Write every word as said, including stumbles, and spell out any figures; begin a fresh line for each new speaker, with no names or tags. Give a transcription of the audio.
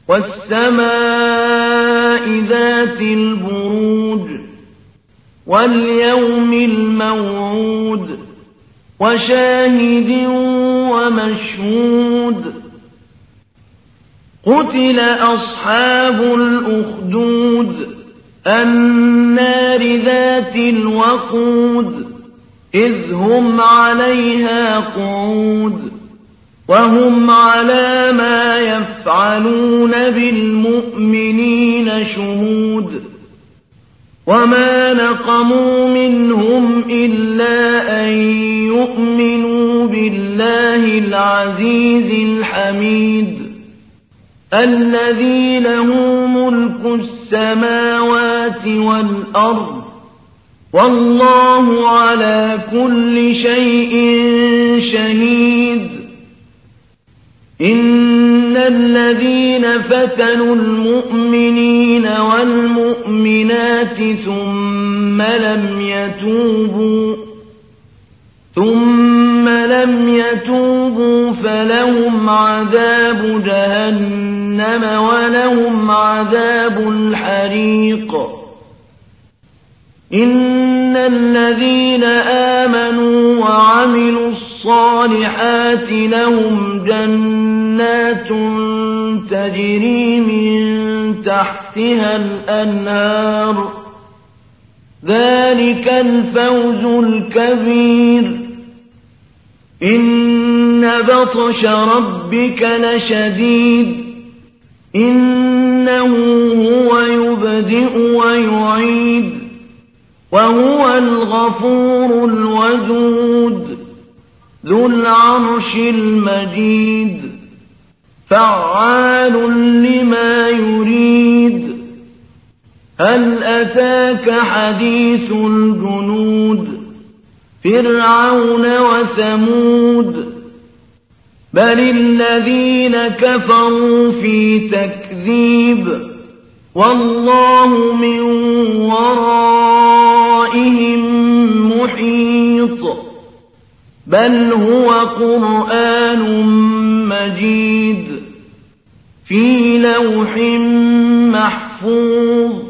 وَالسَّمَاءِ ذَاتِ الْبُرُوجِ وَالْيَوْمِ الْمَوْعُودِ وَشَاهِدٍ وَمَشْهُودٍ قُتِلَ أَصْحَابُ الْأُخْدُودِ النَّارِ ذَاتِ الْوَقُودِ إِذْ هُمْ عَلَيْهَا قُعُودٌ وَهُمْ عَلَىٰ مَا يَفْعَلُونَ بِالْمُؤْمِنِينَ شُهُودٌ وَمَا نَقَمُوا مِنْهُمْ إِلَّا أَن يُؤْمِنُوا بِاللَّهِ الْعَزِيزِ الْحَمِيدِ الَّذِي لَهُ مُلْكُ السَّمَاوَاتِ وَالْأَرْضِ وَاللَّهُ عَلَىٰ كُلِّ شَيْءٍ شَهِيدٌ إِنَّ الَّذِينَ فَتَنُوا الْمُؤْمِنِينَ وَالْمُؤْمِنَاتِ ثُمَّ لَمْ يَتُوبُوا ثُمَّ لَمْ يَتُوبُوا فَلَهُمْ عَذَابُ جَهَنَّمَ وَلَهُمْ عَذَابُ الْحَرِيقِ إِنَّ الَّذِينَ آمَنُوا وَعَمِلُوا الصَّالِحَاتِ لَهُمْ جَنَّاتٌ تَجْرِي مِن تَحْتِهَا الْأَنْهَارُ ذَلِكَ الْفَوْزُ الْكَبِيرُ إِنَّ بَطْشَ رَبِّكَ لَشَدِيدٌ إِنَّهُ هُوَ يُبْدِئُ وَيُعِيدُ وَهُوَ الْغَفُورُ الْوَدُودُ ذُو الْعَرْشِ الْمَجِيدُ فَعَّالٌ لِّمَا يُرِيدُ هَلْ أَتَاكَ حَدِيثُ الْجُنُودِ فِرْعَوْنَ وَثَمُودَ بَلِ الَّذِينَ كَفَرُوا فِي تَكْذِيبٍ وَاللَّهُ مِن وَرَائِهِم مُّحِيطٌ بَلْ هُوَ قُرْآنٌ مَّجِيدٌ فِي لَوْحٍ مَّحْفُوظٍ